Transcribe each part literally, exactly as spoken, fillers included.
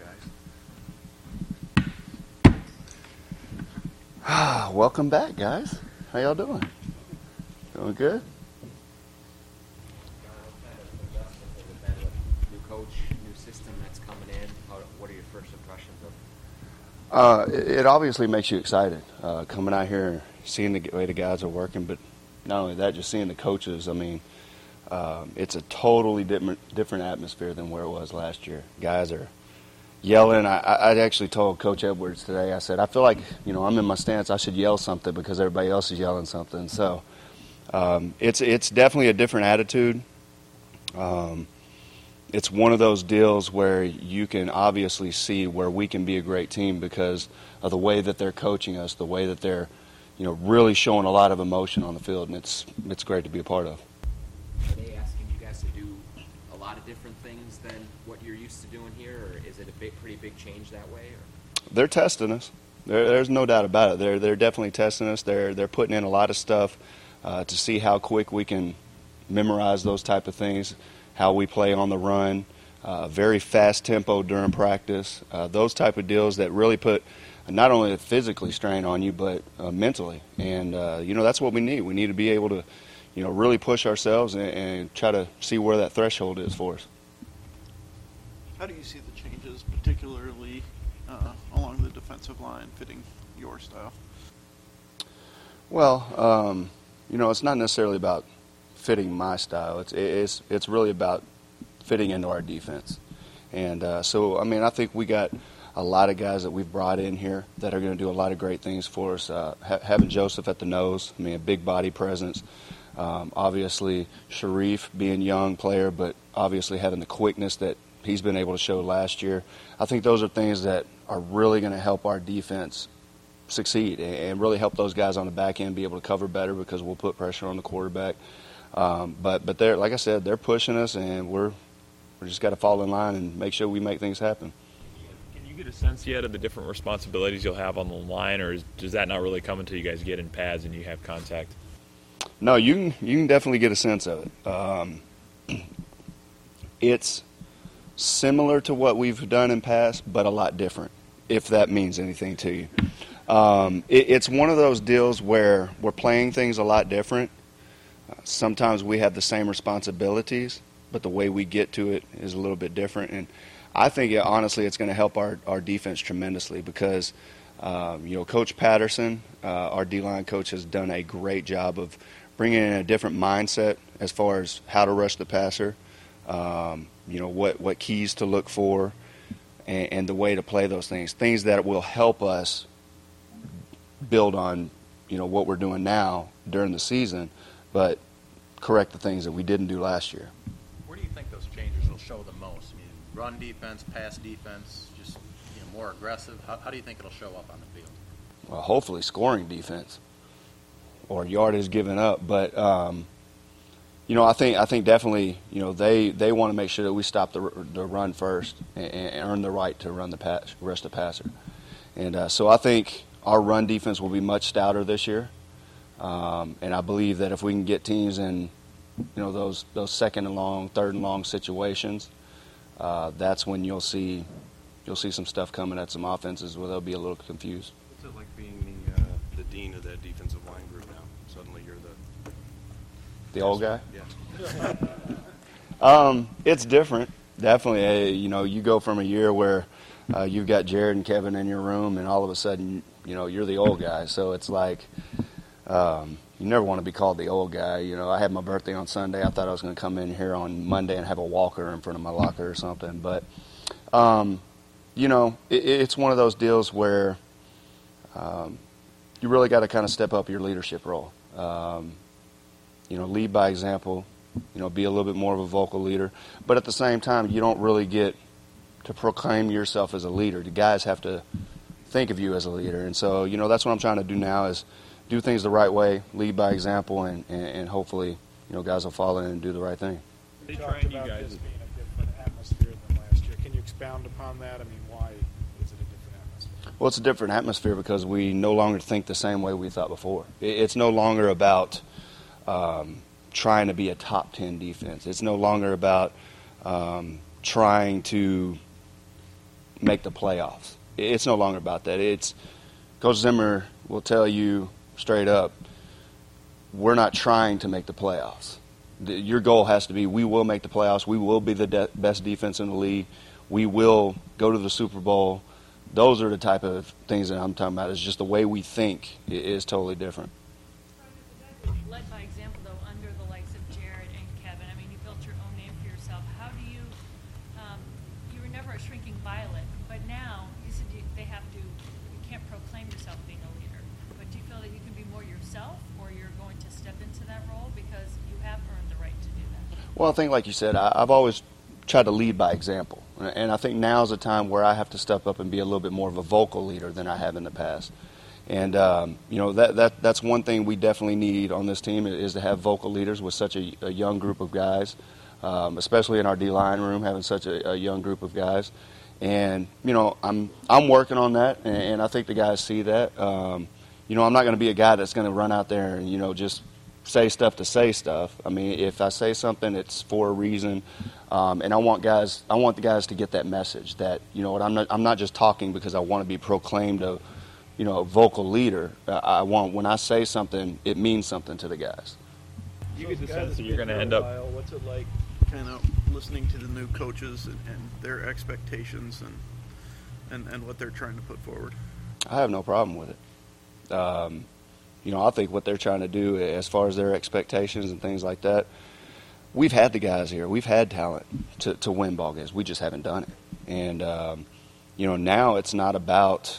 Ah, welcome back, guys. How y'all doing? Doing good? New coach, new system that's coming in. What are your first impressions of? Uh, it, it obviously makes you excited uh, coming out here and seeing the way the guys are working, but not only that, just seeing the coaches. I mean, um, it's a totally different different atmosphere than where it was last year. Guys are yelling. I, I actually told Coach Edwards today, I said, I feel like, you know, I'm in my stance, I should yell something because everybody else is yelling something. So um, it's it's definitely a different attitude. Um, it's one of those deals where you can obviously see where we can be a great team because of the way that they're coaching us, the way that they're, you know, really showing a lot of emotion on the field, and it's it's great to be a part of. Are they asking you guys to do a lot of different things than what you're used to doing here, or is it a big, pretty big change that way? Or? They're testing us. There, there's no doubt about it. They're they're definitely testing us. They're they're putting in a lot of stuff uh, to see how quick we can memorize those type of things, how we play on the run, uh, very fast tempo during practice, uh, those type of deals that really put not only a physically strain on you, but uh, mentally. And, uh, you know, that's what we need. We need to be able to, you know, really push ourselves and, and try to see where that threshold is for us. How do you see the changes, particularly uh, along the defensive line, fitting your style? Well, um, you know, it's not necessarily about fitting my style. It's it's it's really about fitting into our defense. And uh, so, I mean, I think we got a lot of guys that we've brought in here that are going to do a lot of great things for us. Uh, ha- having Joseph at the nose, I mean, a big body presence. Um, obviously, Sharif being a young player, but obviously having the quickness that he's been able to show last year. I think those are things that are really going to help our defense succeed and really help those guys on the back end be able to cover better because we'll put pressure on the quarterback. Um, but but they're, like I said, they're pushing us, and we're we just got to fall in line and make sure we make things happen. Can you get a sense yet of the different responsibilities you'll have on the line, or is, does that not really come until you guys get in pads and you have contact? No, you can you can definitely get a sense of it. Um, it's similar to what we've done in past, but a lot different, if that means anything to you. Um, it, it's one of those deals where we're playing things a lot different. Uh, sometimes we have the same responsibilities, but the way we get to it is a little bit different. And I think, it, honestly, it's going to help our, our defense tremendously because, um, you know, Coach Patterson, uh, our D-line coach, has done a great job of bringing in a different mindset as far as how to rush the passer, um, you know, what, what keys to look for, and, and the way to play those things, things that will help us build on, you know, what we're doing now during the season, but correct the things that we didn't do last year. Where do you think those changes will show the most? I mean, run defense, pass defense, just, you know, more aggressive? How, how do you think it'll show up on the field? Well, hopefully scoring defense or yardage given up. But, um, you know, I think I think definitely, you know, they, they want to make sure that we stop the, the run first and, and earn the right to run the pass, rush the passer. And uh, so I think our run defense will be much stouter this year. Um, and I believe that if we can get teams in, you know, those those second and long, third and long situations, uh, that's when you'll see you'll see some stuff coming at some offenses where they'll be a little confused. What's it like being the uh, the dean of that defensive line group now? Suddenly you're the the old guy. Yeah. um, it's different, definitely. Uh, you know, you go from a year where uh, you've got Jared and Kevin in your room, and all of a sudden, you know, you're the old guy. So it's like. Um, you never want to be called the old guy. You know, I had my birthday on Sunday. I thought I was going to come in here on Monday and have a walker in front of my locker or something. But, um, you know, it, it's one of those deals where um, you really got to kind of step up your leadership role. Um, you know, lead by example, you know, be a little bit more of a vocal leader. But at the same time, you don't really get to proclaim yourself as a leader. The guys have to think of you as a leader. And so, you know, that's what I'm trying to do now is do things the right way, lead by example, and, and, and hopefully, you know, guys will follow in and do the right thing. You talked about this being a different atmosphere than last year. Can you expound upon that? I mean, why is it a different atmosphere? Well, it's a different atmosphere because we no longer think the same way we thought before. It's no longer about um, trying to be a top ten defense. It's no longer about um, trying to make the playoffs. It's no longer about that. It's Coach Zimmer will tell you straight up, we're not trying to make the playoffs. The, your goal has to be, we will make the playoffs. We will be the de- best defense in the league. We will go to the Super Bowl. Those are the type of things that I'm talking about. It's just the way we think is totally different. Led by example, though, under the likes of Jared and Kevin. I mean, you built your own name for yourself. How do you, um, you were never a shrinking violet, but now you said you, they have to, you can't proclaim yourself being a leader. But do you feel that you can be more yourself, or you're going to step into that role because you have earned the right to do that? Well, I think, like you said, I, I've always tried to lead by example. And I think now's a time where I have to step up and be a little bit more of a vocal leader than I have in the past. And, um, you know, that, that that's one thing we definitely need on this team is to have vocal leaders with such a, a young group of guys, um, especially in our D-line room, having such a, a young group of guys. And, you know, I'm I'm working on that, and, and I think the guys see that. Um, you know, I'm not going to be a guy that's going to run out there and, you know, just say stuff to say stuff. I mean, if I say something, it's for a reason. Um, and I want guys, I want the guys to get that message that, you know what, I'm not, I'm not just talking because I want to be proclaimed a, you know, a vocal leader. Uh, I want, when I say something, it means something to the guys. You So get the as a guy sense that's that you're been going to here a end up. while, what's it like kind of listening to the new coaches and, and their expectations and, and, and what they're trying to put forward? I have no problem with it. Um, you know, I think what they're trying to do as far as their expectations and things like that, we've had the guys here. We've had talent to, to win ball games. We just haven't done it. And, um, you know, now it's not about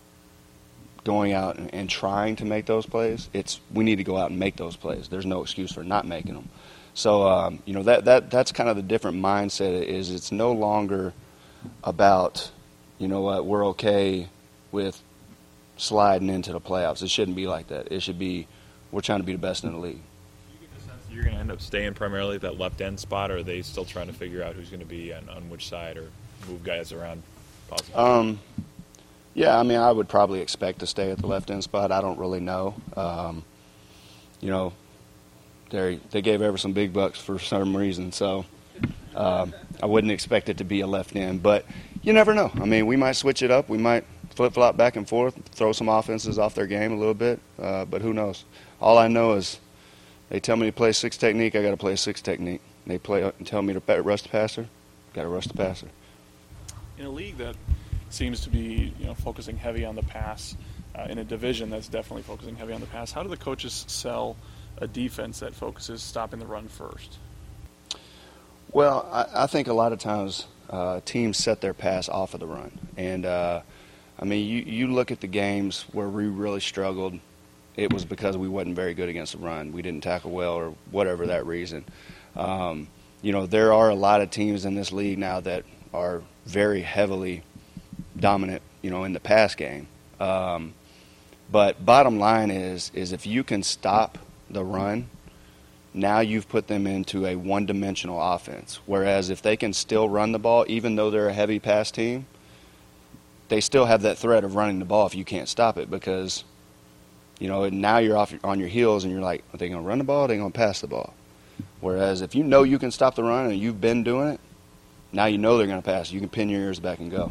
going out and, and trying to make those plays. It's we need to go out and make those plays. There's no excuse for not making them. So, um, you know, that, that that's kind of the different mindset is it's no longer about, you know what, we're okay with sliding into the playoffs. It shouldn't be like that. It should be we're trying to be the best in the league. Do you get the sense that you're going to end up staying primarily at that left end spot, or are they still trying to figure out who's going to be on, on which side or move guys around possibly? Um, yeah, I mean, I would probably expect to stay at the left end spot. I don't really know. Um, you know, they they gave ever some big bucks for some reason, so um, I wouldn't expect it to be a left end. But you never know. I mean, we might switch it up. We might flip-flop back and forth, throw some offenses off their game a little bit, uh, but who knows? All I know is they tell me to play six technique, I got to play six technique. They play and tell me to rush the passer, got to rush the passer. In a league that seems to be, you know, focusing heavy on the pass, uh, in a division that's definitely focusing heavy on the pass, how do the coaches sell a defense that focuses stopping the run first? Well, I, I think a lot of times uh, teams set their pass off of the run, and uh, I mean, you, you look at the games where we really struggled, it was because we wasn't very good against the run. We didn't tackle well or whatever that reason. Um, you know, there are a lot of teams in this league now that are very heavily dominant, you know, in the pass game. Um, but bottom line is, is if you can stop the run, now you've put them into a one-dimensional offense. Whereas if they can still run the ball, even though they're a heavy pass team, they still have that threat of running the ball if you can't stop it because, you know, now you're off on your heels and you're like, are they going to run the ball or are they going to pass the ball? Whereas if you know you can stop the run and you've been doing it, now you know they're going to pass. You can pin your ears back and go.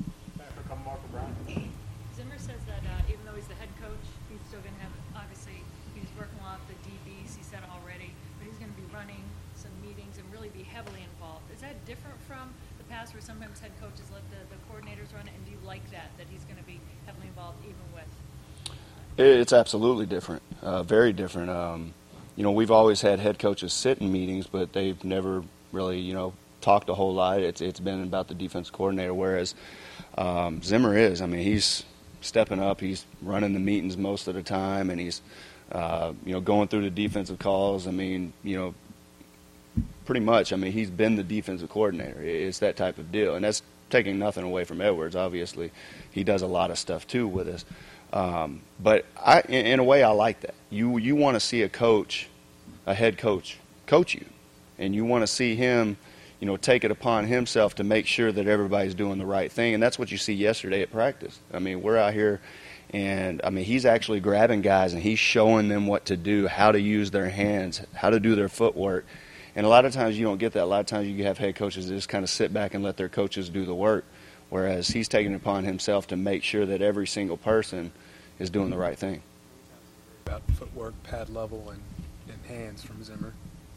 Zimmer says that uh, even though he's the head coach, he's still going to have, obviously, he's working a lot with the D Bs, he said already, but he's going to be running some meetings and really be heavily involved. Is that different from the past where sometimes head coaches let the, the coordinators run it, and do you like that, that he's going to be heavily involved even with? It's absolutely different, uh, very different. Um, you know, we've always had head coaches sit in meetings, but they've never really, you know, talked a whole lot. It's it's been about the defense coordinator, whereas um, Zimmer is. I mean, he's stepping up. He's running the meetings most of the time, and he's, uh, you know, going through the defensive calls. I mean, you know, pretty much. I mean, he's been the defensive coordinator. It's that type of deal, and that's taking nothing away from Edwards. Obviously, he does a lot of stuff too with us. Um, but I, in, in a way, I like that. You you want to see a coach, a head coach, coach you, and you want to see him, you know, take it upon himself to make sure that everybody's doing the right thing, and that's what you see yesterday at practice. I mean, we're out here, and I mean, he's actually grabbing guys and he's showing them what to do, how to use their hands, how to do their footwork. And a lot of times you don't get that. A lot of times you have head coaches that just kind of sit back and let their coaches do the work. whereas he's taking it upon himself to make sure that every single person is doing the right thing. About footwork, pad level, and, and hands from Zimmer.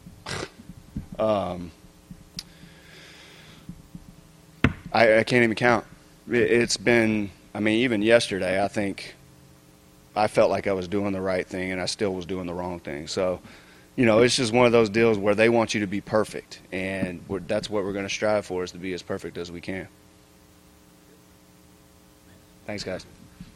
Um, I, I can't even count. It, it's been, I mean, even yesterday, I think I felt like I was doing the right thing, and I still was doing the wrong thing. So, you know, it's just one of those deals where they want you to be perfect, and we're, that's what we're going to strive for, is to be as perfect as we can. Thanks, guys.